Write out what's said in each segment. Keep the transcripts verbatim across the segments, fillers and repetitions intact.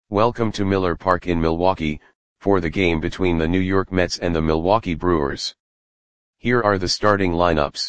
Welcome to Miller Park in Milwaukee, for the game between the New York Mets and the Milwaukee Brewers. Here are the starting lineups.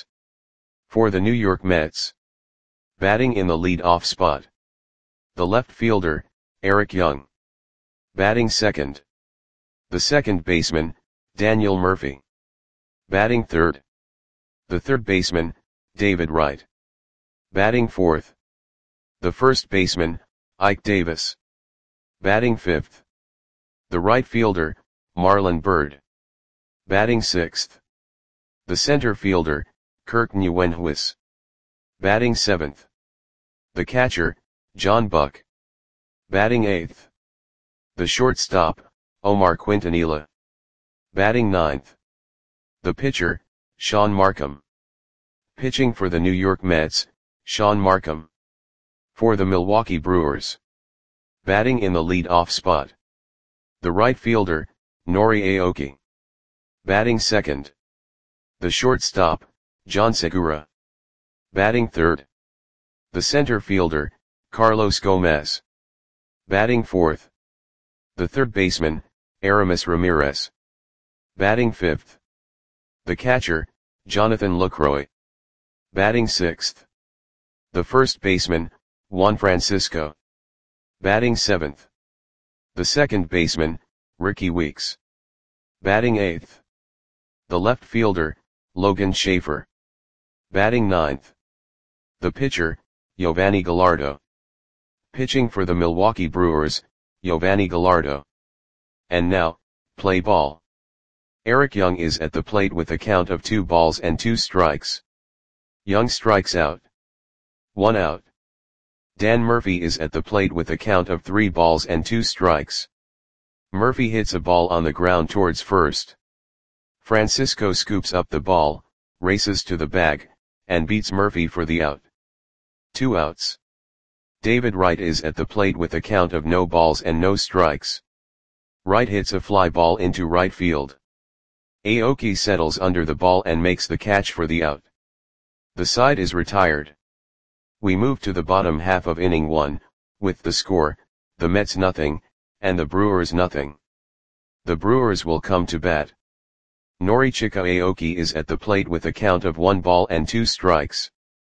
For the New York Mets. Batting in the lead-off spot. The left fielder, Eric Young. Batting second. The second baseman, Daniel Murphy. Batting third. The third baseman, David Wright. Batting fourth. The first baseman, Ike Davis. Batting fifth. The right fielder, Marlon Byrd. Batting sixth. The center fielder, Kirk Nieuwenhuis. Batting seventh. The catcher, John Buck. Batting eighth. The shortstop, Omar Quintanilla. Batting ninth. The pitcher, Shaun Marcum. Pitching for the New York Mets, Shaun Marcum. For the Milwaukee Brewers. Batting in the lead-off spot. The right fielder, Nori Aoki. Batting second. The shortstop, John Segura. Batting third. The center fielder, Carlos Gomez. Batting fourth. The third baseman, Aramis Ramirez. Batting fifth. The catcher, Jonathan Lucroy. Batting sixth. The first baseman, Juan Francisco. Batting seventh. The second baseman, Ricky Weeks. Batting eighth. The left fielder, Logan Schaefer. Batting ninth. The pitcher, Yovani Gallardo. Pitching for the Milwaukee Brewers, Yovani Gallardo. And now, play ball. Eric Young is at the plate with a count of two balls and two strikes. Young strikes out. One out. Dan Murphy is at the plate with a count of three balls and two strikes. Murphy hits a ball on the ground towards first. Francisco scoops up the ball, races to the bag, and beats Murphy for the out. Two outs. David Wright is at the plate with a count of no balls and no strikes. Wright hits a fly ball into right field. Aoki settles under the ball and makes the catch for the out. The side is retired. We move to the bottom half of inning one, with the score, the Mets nothing, and the Brewers nothing. The Brewers will come to bat. Norichika Aoki is at the plate with a count of one ball and two strikes.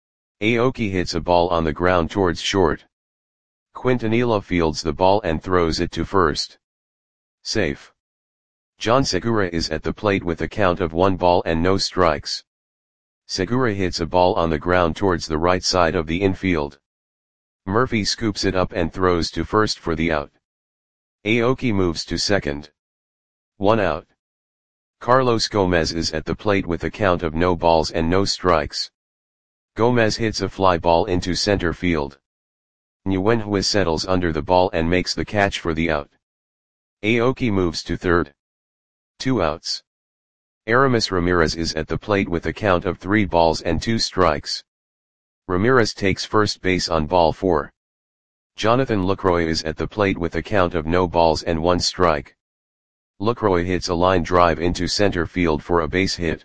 Aoki hits a ball on the ground towards short. Quintanilla fields the ball and throws it to first. Safe. John Segura is at the plate with a count of one ball and no strikes. Segura hits a ball on the ground towards the right side of the infield. Murphy scoops it up and throws to first for the out. Aoki moves to second. One out. Carlos Gomez is at the plate with a count of no balls and no strikes. Gomez hits a fly ball into center field. Nieuwenhuis settles under the ball and makes the catch for the out. Aoki moves to third. Two outs. Aramis Ramirez is at the plate with a count of three balls and two strikes. Ramirez takes first base on ball four. Jonathan Lucroy is at the plate with a count of no balls and one strike. Lucroy hits a line drive into center field for a base hit.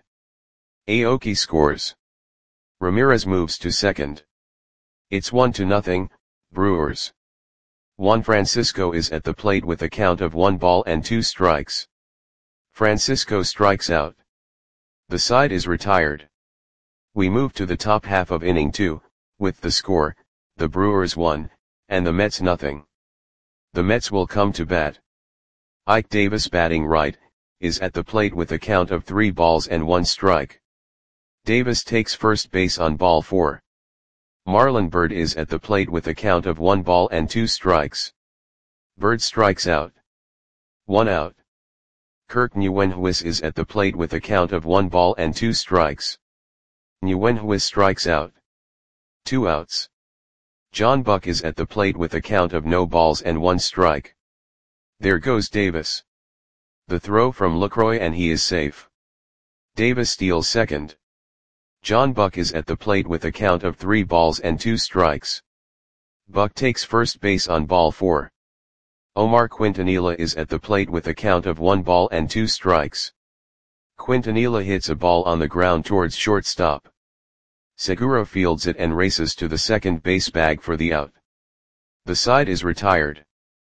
Aoki scores. Ramirez moves to second. It's one to nothing, Brewers. Juan Francisco is at the plate with a count of one ball and two strikes. Francisco strikes out. The side is retired. We move to the top half of inning two, with the score, the Brewers one, and the Mets nothing. The Mets will come to bat. Ike Davis batting right, is at the plate with a count of three balls and one strike. Davis takes first base on ball four. Marlon Byrd is at the plate with a count of one ball and two strikes. Byrd strikes out. One out. Kirk Nieuwenhuis is at the plate with a count of one ball and two strikes. Nieuwenhuis strikes out. Two outs. John Buck is at the plate with a count of no balls and one strike. There goes Davis. The throw from Lucroy and he is safe. Davis steals second. John Buck is at the plate with a count of three balls and two strikes. Buck takes first base on ball four. Omar Quintanilla is at the plate with a count of one ball and two strikes. Quintanilla hits a ball on the ground towards shortstop. Segura fields it and races to the second base bag for the out. The side is retired.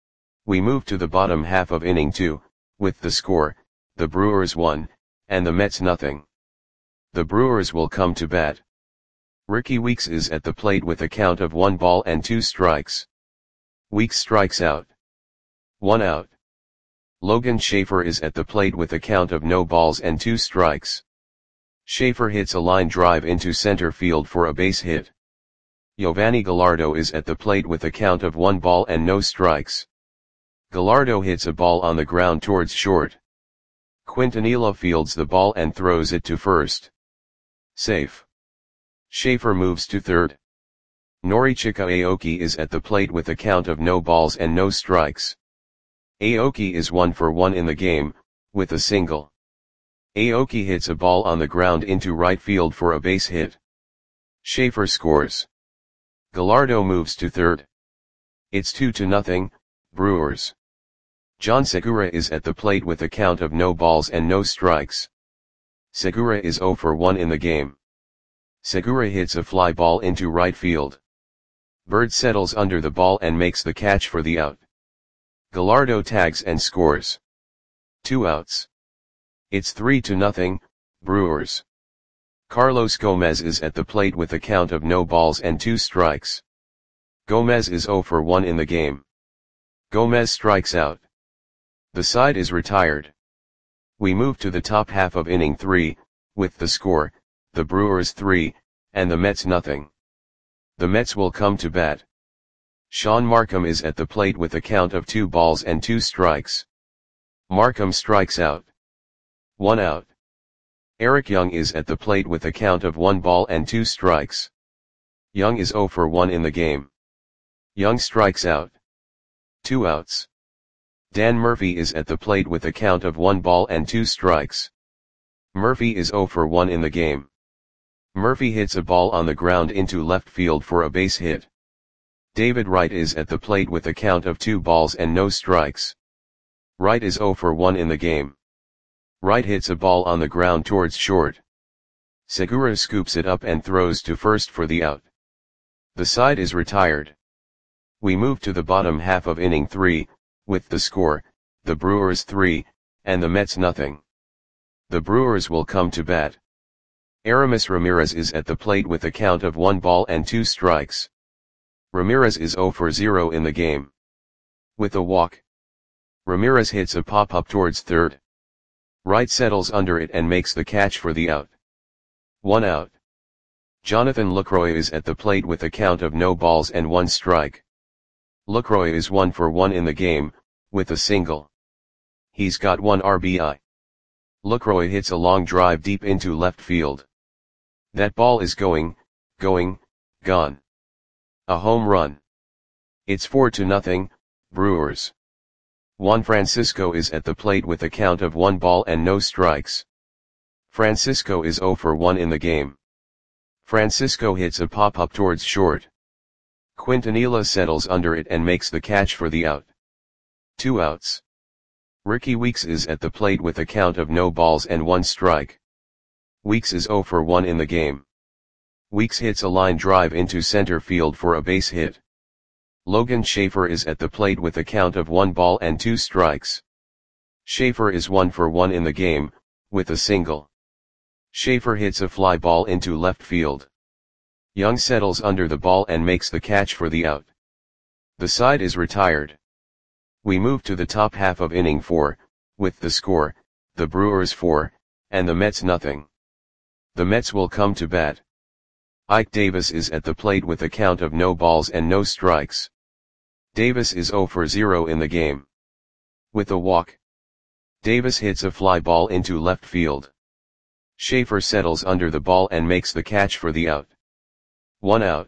We move to the bottom half of inning two, with the score, the Brewers one, and the Mets nothing. The Brewers will come to bat. Rickie Weeks is at the plate with a count of one ball and two strikes. Weeks strikes out. One out. Logan Schafer is at the plate with a count of no balls and two strikes. Schafer hits a line drive into center field for a base hit. Yovani Gallardo is at the plate with a count of one ball and no strikes. Gallardo hits a ball on the ground towards short. Quintanilla fields the ball and throws it to first. Safe. Schafer moves to third. Norichika Aoki is at the plate with a count of no balls and no strikes. Aoki is one for one in the game, with a single. Aoki hits a ball on the ground into right field for a base hit. Schafer scores. Gallardo moves to third. It's two to nothing, Brewers. John Segura is at the plate with a count of no balls and no strikes. Segura is zero for one in the game. Segura hits a fly ball into right field. Bird settles under the ball and makes the catch for the out. Gallardo tags and scores. Two outs. It's three to nothing, Brewers. Carlos Gomez is at the plate with a count of no balls and two strikes. Gomez is zero for one in the game. Gomez strikes out. The side is retired. We move to the top half of inning three, with the score, the Brewers three, and the Mets nothing. The Mets will come to bat. Sean Markham is at the plate with a count of two balls and two strikes. Markham strikes out. One out. Eric Young is at the plate with a count of one ball and two strikes. Young is zero for one in the game. Young strikes out. Two outs. Dan Murphy is at the plate with a count of one ball and two strikes. Murphy is zero for one in the game. Murphy hits a ball on the ground into left field for a base hit. David Wright is at the plate with a count of two balls and no strikes. Wright is zero for one in the game. Wright hits a ball on the ground towards short. Segura scoops it up and throws to first for the out. The side is retired. We move to the bottom half of inning three, with the score, the Brewers three, and the Mets nothing. The Brewers will come to bat. Aramis Ramirez is at the plate with a count of one ball and two strikes. Ramirez is zero for zero in the game. With a walk. Ramirez hits a pop-up towards third. Wright settles under it and makes the catch for the out. One out. Jonathan Lucroy is at the plate with a count of no balls and one strike. Lucroy is one for one in the game, with a single. He's got one R B I. Lucroy hits a long drive deep into left field. That ball is going, going, gone. A home run. It's four to nothing, Brewers. Juan Francisco is at the plate with a count of one ball and no strikes. Francisco is zero for one in the game. Francisco hits a pop-up towards short. Quintanilla settles under it and makes the catch for the out. Two outs. Rickie Weeks is at the plate with a count of no balls and one strike. Weeks is zero for one in the game. Weeks hits a line drive into center field for a base hit. Logan Schafer is at the plate with a count of one ball and two strikes. Schafer is one for one in the game, with a single. Schafer hits a fly ball into left field. Young settles under the ball and makes the catch for the out. The side is retired. We move to the top half of inning four, with the score, the Brewers four, and the Mets nothing. The Mets will come to bat. Ike Davis is at the plate with a count of no balls and no strikes. Davis is zero for zero in the game. With a walk. Davis hits a fly ball into left field. Schafer settles under the ball and makes the catch for the out. One out.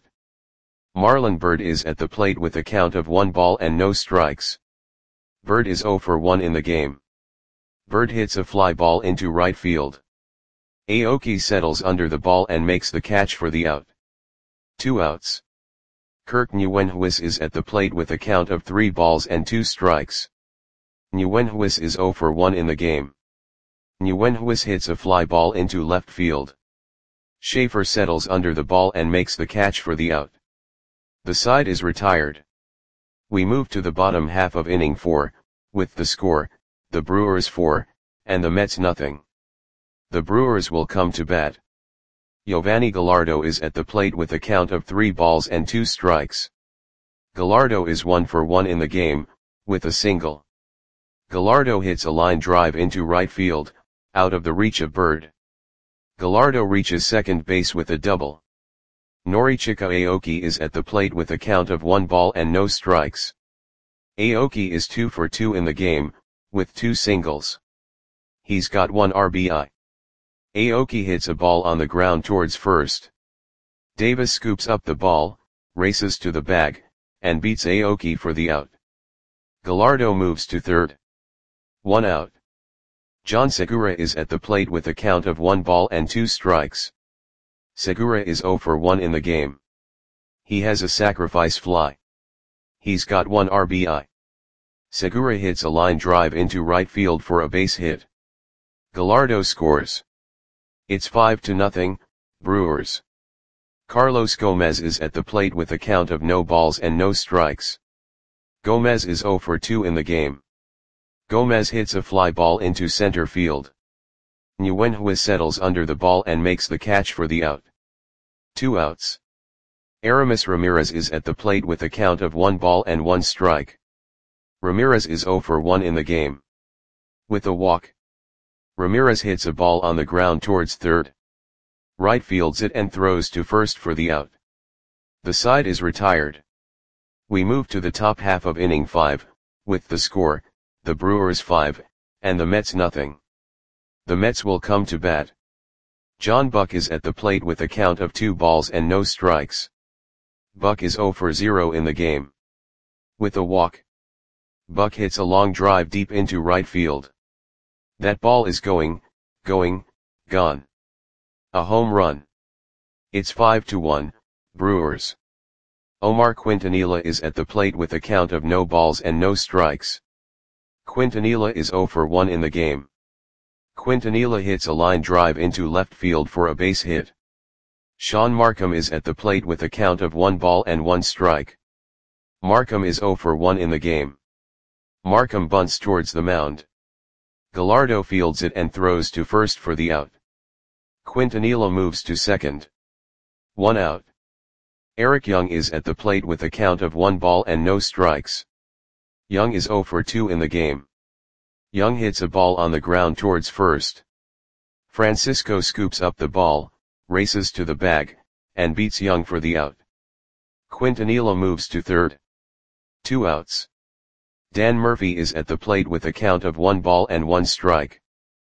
Marlon Byrd is at the plate with a count of one ball and no strikes. Byrd is zero for one in the game. Byrd hits a fly ball into right field. Aoki settles under the ball and makes the catch for the out. Two outs. Kirk Nguyenhuis is at the plate with a count of three balls and two strikes. Nguyenhuis is zero for one in the game. Nguyenhuis hits a fly ball into left field. Schafer settles under the ball and makes the catch for the out. The side is retired. We move to the bottom half of inning four, with the score, the Brewers four, and the Mets nothing. The Brewers will come to bat. Yovani Gallardo is at the plate with a count of three balls and two strikes. Gallardo is one for one in the game, with a single. Gallardo hits a line drive into right field, out of the reach of Bird. Gallardo reaches second base with a double. Norichika Aoki is at the plate with a count of one ball and no strikes. Aoki is two for two in the game, with two singles. He's got one R B I. Aoki hits a ball on the ground towards first. Davis scoops up the ball, races to the bag, and beats Aoki for the out. Gallardo moves to third. One out. John Segura is at the plate with a count of one ball and two strikes. Segura is zero for one in the game. He has a sacrifice fly. He's got one R B I. Segura hits a line drive into right field for a base hit. Gallardo scores. It's five to nothing, Brewers. Carlos Gomez is at the plate with a count of no balls and no strikes. Gomez is zero for two in the game. Gomez hits a fly ball into center field. Nguyenhua settles under the ball and makes the catch for the out. Two outs. Aramis Ramirez is at the plate with a count of one ball and one strike. Ramirez is zero for one in the game. With a walk. Ramirez hits a ball on the ground towards third. Right fields it and throws to first for the out. The side is retired. We move to the top half of inning five, with the score, the Brewers five, and the Mets nothing. The Mets will come to bat. John Buck is at the plate with a count of two balls and no strikes. Buck is zero for zero in the game. With a walk. Buck hits a long drive deep into right field. That ball is going, going, gone. A home run. It's five to one, Brewers. Omar Quintanilla is at the plate with a count of no balls and no strikes. Quintanilla is zero for one in the game. Quintanilla hits a line drive into left field for a base hit. Sean Markham is at the plate with a count of one ball and one strike. Markham is zero for one in the game. Markham bunts towards the mound. Gallardo fields it and throws to first for the out. Quintanilla moves to second. One out. Eric Young is at the plate with a count of one ball and no strikes. Young is zero for two in the game. Young hits a ball on the ground towards first. Francisco scoops up the ball, races to the bag, and beats Young for the out. Quintanilla moves to third. Two outs. Dan Murphy is at the plate with a count of one ball and one strike.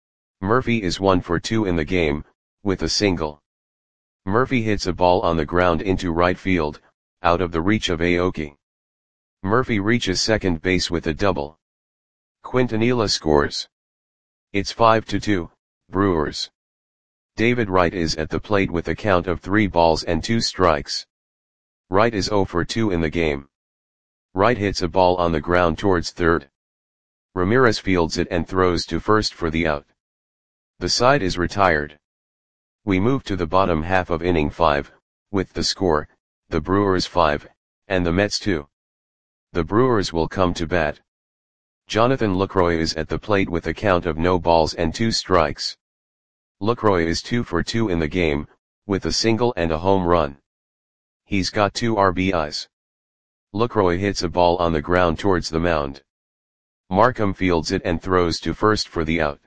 Murphy is one for two in the game, with a single. Murphy hits a ball on the ground into right field, out of the reach of Aoki. Murphy reaches second base with a double. Quintanilla scores. It's five to two, Brewers. David Wright is at the plate with a count of three balls and two strikes. Wright is zero for two in the game. Wright hits a ball on the ground towards third. Ramirez fields it and throws to first for the out. The side is retired. We move to the bottom half of inning five, with the score, the Brewers five, and the Mets two. The Brewers will come to bat. Jonathan Lucroy is at the plate with a count of no balls and two strikes. Lucroy is two for two in the game, with a single and a home run. He's got two R B Is. Lucroy hits a ball on the ground towards the mound. Markham fields it and throws to first for the out.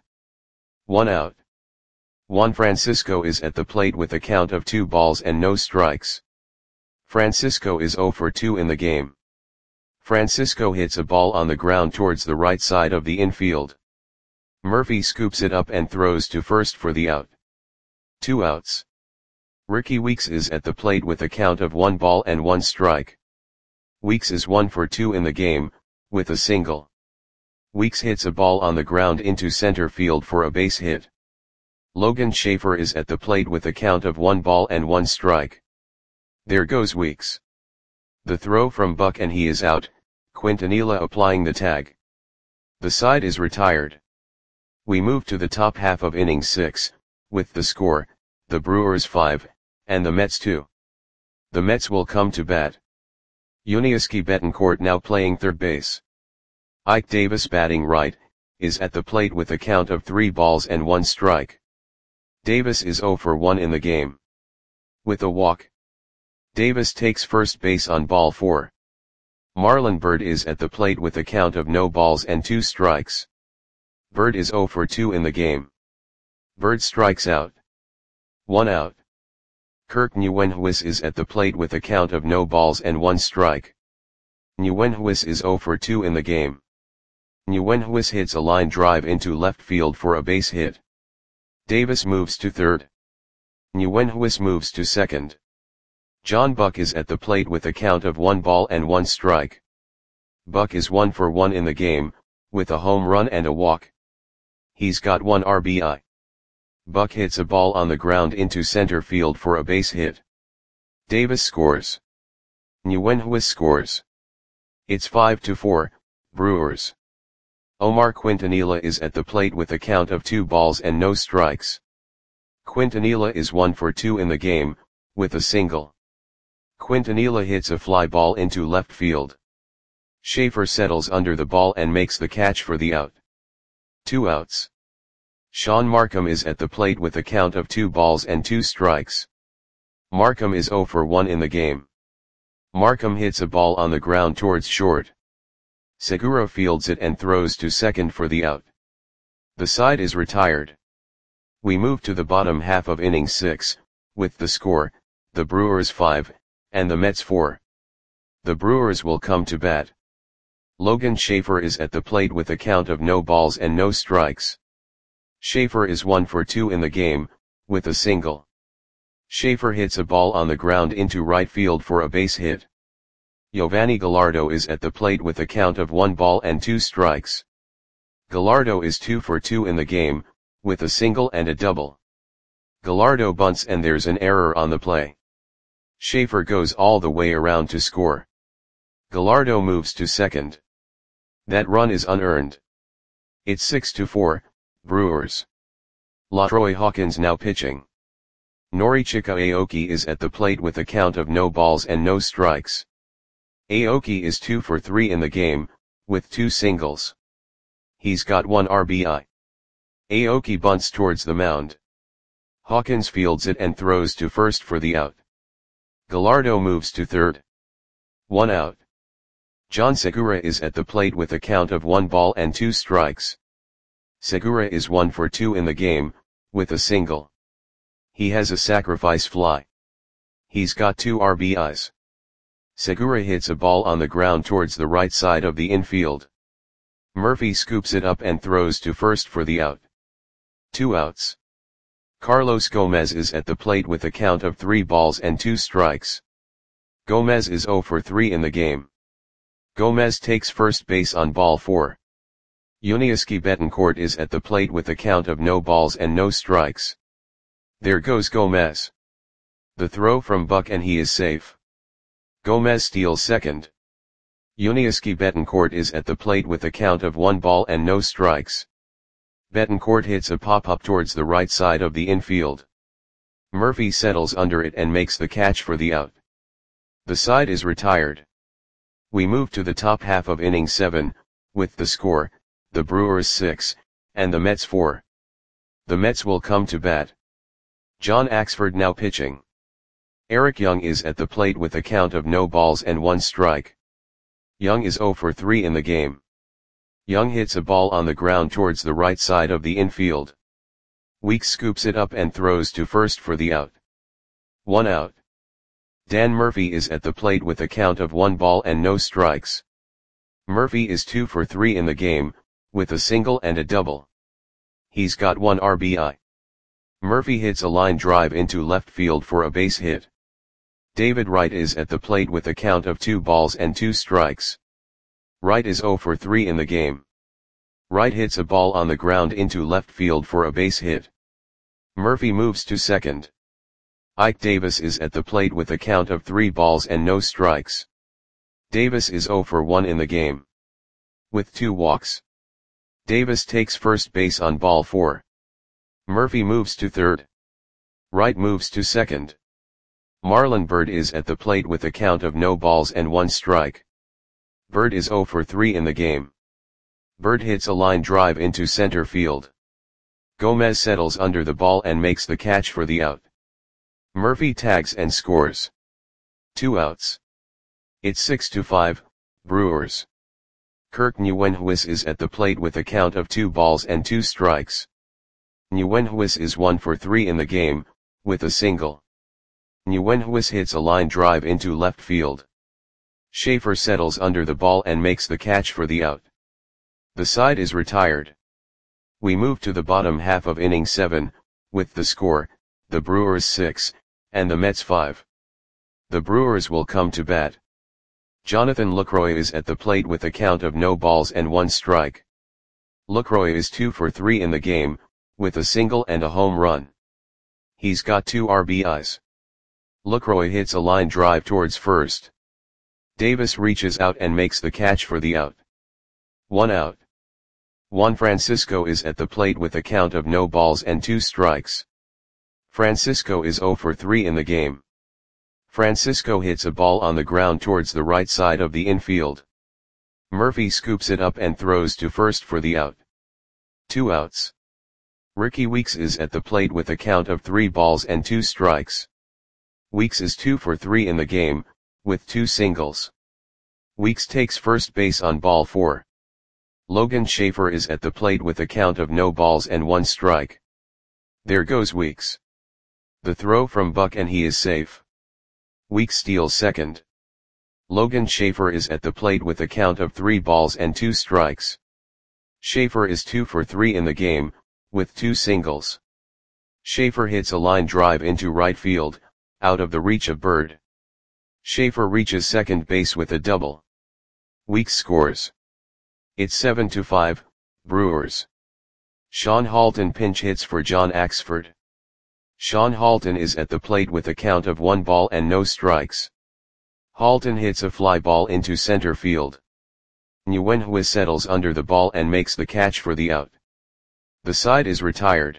One out. Juan Francisco is at the plate with a count of two balls and no strikes. Francisco is zero for two in the game. Francisco hits a ball on the ground towards the right side of the infield. Murphy scoops it up and throws to first for the out. Two outs. Ricky Weeks is at the plate with a count of one ball and one strike. Weeks is one for two in the game, with a single. Weeks hits a ball on the ground into center field for a base hit. Logan Schaefer is at the plate with a count of one ball and one strike. There goes Weeks. The throw from Buck and he is out, Quintanilla applying the tag. The side is retired. We move to the top half of inning six, with the score, the Brewers five, and the Mets two. The Mets will come to bat. Yuniesky Betancourt now playing third base. Ike Davis batting right, is at the plate with a count of three balls and one strike. Davis is zero for one in the game. With a walk. Davis takes first base on ball four. Marlon Byrd is at the plate with a count of no balls and two strikes. Byrd is zero for two in the game. Byrd strikes out. One out. Kirk Nieuwenhuis is at the plate with a count of no balls and one strike. Nieuwenhuis is zero for two in the game. Nieuwenhuis hits a line drive into left field for a base hit. Davis moves to third. Nieuwenhuis moves to second. John Buck is at the plate with a count of one ball and one strike. Buck is one for one in the game, with a home run and a walk. He's got one R B I. Buck hits a ball on the ground into center field for a base hit. Davis scores. Nieuwenhuis scores. It's five to four, Brewers. Omar Quintanilla is at the plate with a count of two balls and no strikes. Quintanilla is one for two in the game, with a single. Quintanilla hits a fly ball into left field. Schaefer settles under the ball and makes the catch for the out. Two outs. Sean Markham is at the plate with a count of two balls and two strikes. Markham is zero for one in the game. Markham hits a ball on the ground towards short. Segura fields it and throws to second for the out. The side is retired. We move to the bottom half of inning six, with the score, the Brewers five, and the Mets four. The Brewers will come to bat. Logan Schaefer is at the plate with a count of no balls and no strikes. Schaefer is one for two in the game, with a single. Schaefer hits a ball on the ground into right field for a base hit. Giovanni Gallardo is at the plate with a count of one ball and two strikes. Gallardo is two for two in the game, with a single and a double. Gallardo bunts and there's an error on the play. Schaefer goes all the way around to score. Gallardo moves to second. That run is unearned. It's six to four, Brewers. LaTroy Hawkins now pitching. Norichika Aoki is at the plate with a count of no balls and no strikes. Aoki is two for three in the game, with two singles. He's got one R B I. Aoki bunts towards the mound. Hawkins fields it and throws to first for the out. Gallardo moves to third. One out. John Segura is at the plate with a count of one ball and two strikes. Segura is one for two in the game, with a single. He has a sacrifice fly. He's got two R B Is. Segura hits a ball on the ground towards the right side of the infield. Murphy scoops it up and throws to first for the out. Two outs. Carlos Gomez is at the plate with a count of three balls and two strikes. Gomez is zero for three in the game. Gomez takes first base on ball four. Yuniesky Betancourt is at the plate with a count of no balls and no strikes. There goes Gomez. The throw from Buck and he is safe. Gomez steals second. Yuniesky Betancourt is at the plate with a count of one ball and no strikes. Betancourt hits a pop-up towards the right side of the infield. Murphy settles under it and makes the catch for the out. The side is retired. We move to the top half of inning seven, with the score, the Brewers six, and the Mets four. The Mets will come to bat. John Axford now pitching. Eric Young is at the plate with a count of no balls and one strike. Young is zero for three in the game. Young hits a ball on the ground towards the right side of the infield. Weeks scoops it up and throws to first for the out. One out. Dan Murphy is at the plate with a count of one ball and no strikes. Murphy is two for three in the game, with a single and a double. He's got one R B I. Murphy hits a line drive into left field for a base hit. David Wright is at the plate with a count of two balls and two strikes. Wright is zero for three in the game. Wright hits a ball on the ground into left field for a base hit. Murphy moves to second. Ike Davis is at the plate with a count of three balls and no strikes. Davis is zero for one in the game. With two walks. Davis takes first base on ball four. Murphy moves to third. Wright moves to second. Marlon Byrd is at the plate with a count of no balls and one strike. Byrd is zero for three in the game. Byrd hits a line drive into center field. Gomez settles under the ball and makes the catch for the out. Murphy tags and scores. Two outs. It's six to five, Brewers. Kirk Nguyenhuis is at the plate with a count of two balls and two strikes. Nguyenhuis is one for three in the game, with a single. Nguyenhuis hits a line drive into left field. Schaefer settles under the ball and makes the catch for the out. The side is retired. We move to the bottom half of inning seven, with the score, the Brewers six, and the Mets five. The Brewers will come to bat. Jonathan Lucroy is at the plate with a count of no balls and one strike. Lucroy is two for three in the game, with a single and a home run. He's got two R B Is. Lucroy hits a line drive towards first. Davis reaches out and makes the catch for the out. One out. Juan Francisco is at the plate with a count of no balls and two strikes. Francisco is zero for three in the game. Francisco hits a ball on the ground towards the right side of the infield. Murphy scoops it up and throws to first for the out. Two outs. Ricky Weeks is at the plate with a count of three balls and two strikes. Weeks is two for three in the game, with two singles. Weeks takes first base on ball four. Logan Schaefer is at the plate with a count of no balls and one strike. There goes Weeks. The throw from Buck and he is safe. Weeks steals second. Logan Schaefer is at the plate with a count of three balls and two strikes. Schaefer is two for three in the game, with two singles. Schaefer hits a line drive into right field, out of the reach of Byrd. Schaefer reaches second base with a double. Weeks scores. It's seven to five, Brewers. Sean Halton pinch hits for John Axford. Sean Halton is at the plate with a count of one ball and no strikes. Halton hits a fly ball into center field. Nguyenhuis settles under the ball and makes the catch for the out. The side is retired.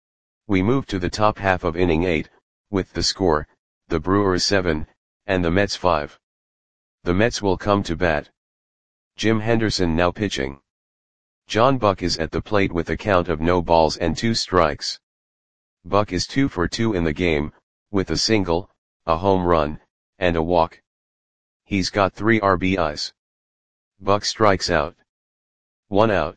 We move to the top half of inning eight, with the score, the Brewers seven, and the Mets five. The Mets will come to bat. Jim Henderson now pitching. John Buck is at the plate with a count of no balls and two strikes. Buck is two for two in the game, with a single, a home run, and a walk. He's got three R B Is. Buck strikes out. One out.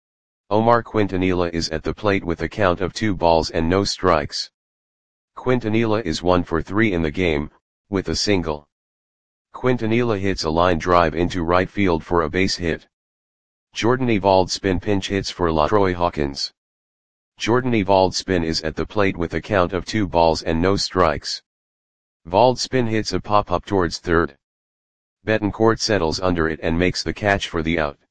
Omar Quintanilla is at the plate with a count of two balls and no strikes. Quintanilla is one for three in the game, with a single. Quintanilla hits a line drive into right field for a base hit. Jordan Evalds-Spin pinch hits for LaTroy Hawkins. Jordan Evalds-Spin is at the plate with a count of two balls and no strikes. Valdes-Spin hits a pop-up towards third. Betancourt settles under it and makes the catch for the out.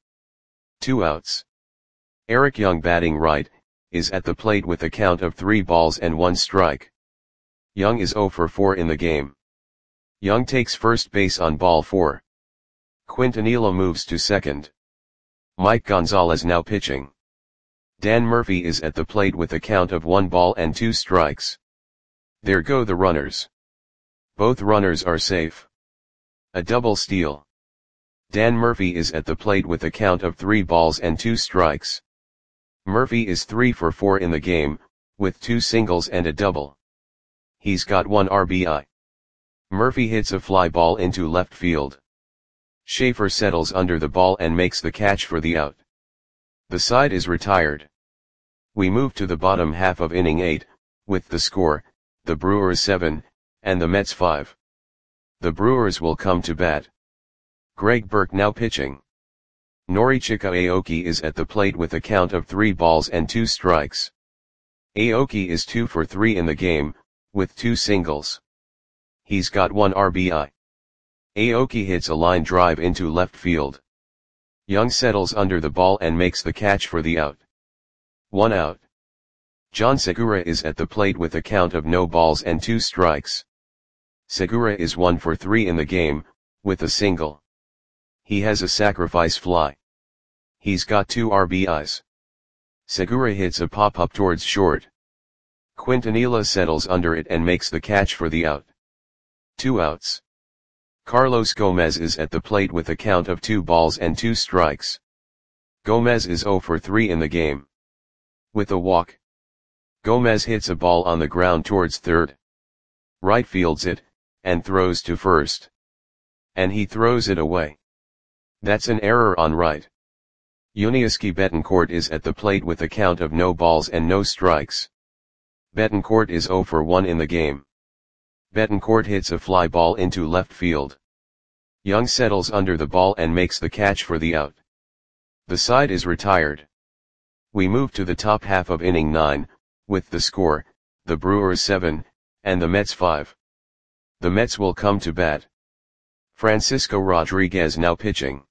Two outs. Eric Young batting right, is at the plate with a count of three balls and one strike. Young is zero for four in the game. Young takes first base on ball four. Quintanilla moves to second. Mike Gonzalez now pitching. Dan Murphy is at the plate with a count of one ball and two strikes. There go the runners. Both runners are safe. A double steal. Dan Murphy is at the plate with a count of three balls and two strikes. Murphy is three for four in the game, with two singles and a double. He's got one R B I. Murphy hits a fly ball into left field. Schaefer settles under the ball and makes the catch for the out. The side is retired. We move to the bottom half of inning eight, with the score, the Brewers seven, and the Mets five. The Brewers will come to bat. Greg Burke now pitching. Norichika Aoki is at the plate with a count of three balls and two strikes. Aoki is two for three in the game, with two singles. He's got one R B I. Aoki hits a line drive into left field. Young settles under the ball and makes the catch for the out. One out. John Segura is at the plate with a count of no balls and two strikes. Segura is one for three in the game, with a single. He has a sacrifice fly. He's got two R B Is. Segura hits a pop-up towards short. Quintanilla settles under it and makes the catch for the out. Two outs. Carlos Gomez is at the plate with a count of two balls and two strikes. Gomez is zero for three in the game. With a walk, Gomez hits a ball on the ground towards third. Right fields it, and throws to first. And he throws it away. That's an error on right. Yuniesky Betancourt is at the plate with a count of no balls and no strikes. Betancourt is zero for one in the game. Betancourt hits a fly ball into left field. Young settles under the ball and makes the catch for the out. The side is retired. We move to the top half of inning nine, with the score, the Brewers seven, and the Mets five. The Mets will come to bat. Francisco Rodriguez now pitching.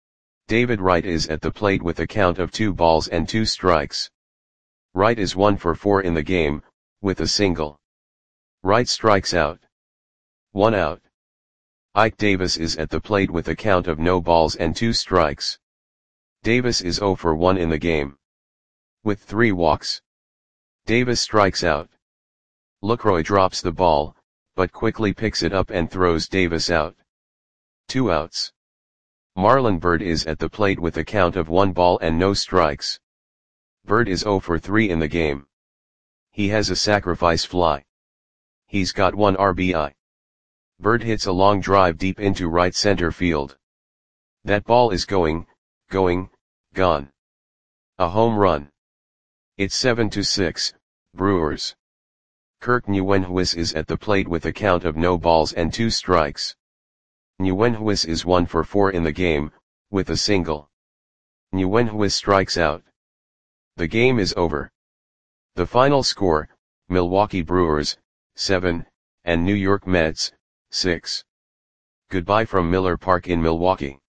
David Wright is at the plate with a count of two balls and two strikes. Wright is one for four in the game, with a single. Wright strikes out. One out. Ike Davis is at the plate with a count of no balls and two strikes. Davis is zero for one in the game. With three walks, Davis strikes out. Lucroy drops the ball, but quickly picks it up and throws Davis out. Two outs. Marlon Byrd is at the plate with a count of one ball and no strikes. Byrd is zero for three in the game. He has a sacrifice fly. He's got one R B I. Byrd hits a long drive deep into right center field. That ball is going, going, gone. A home run. It's seven to six, Brewers. Kirk Nieuwenhuis is at the plate with a count of no balls and two strikes. Nieuwenhuis is one for four in the game, with a single. Nieuwenhuis strikes out. The game is over. The final score, Milwaukee Brewers, seven, and New York Mets, six. Goodbye from Miller Park in Milwaukee.